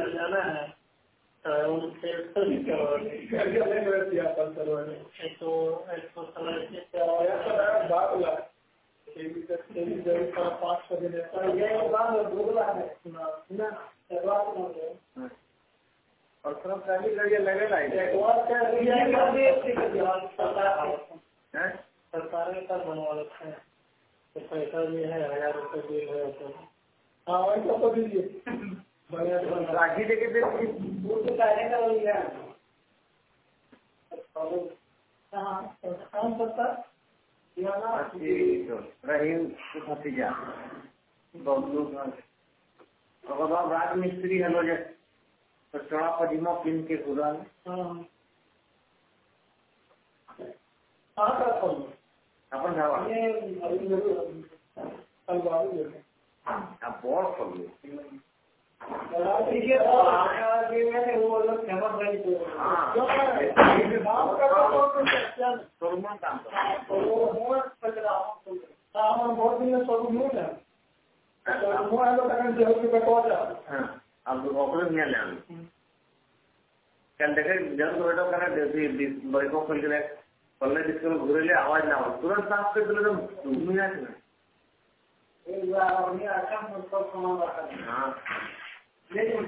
जाना है उनसे तो और लगेगा सरकार ने कर बनवा रखा है तो पैसा भी है 1000 रुपये बिल है तो हाँ वही तो दीजिए राखी देके दे काम करता रहीम भतीजा बहुत लोग राज मिस्त्री हेलो जे तो चौड़ा पदिमा पिन के खुदा अपन ढाबा बहुत फल बहुत दिन में स्वरूप नहीं है अब कल देखे जब बेटो करना बड़ी को खोल के पल्ले जिसको घूरे ले आवाज ना हो तुरंत साफ कर दिले तो घूम ना हाँ लेकिन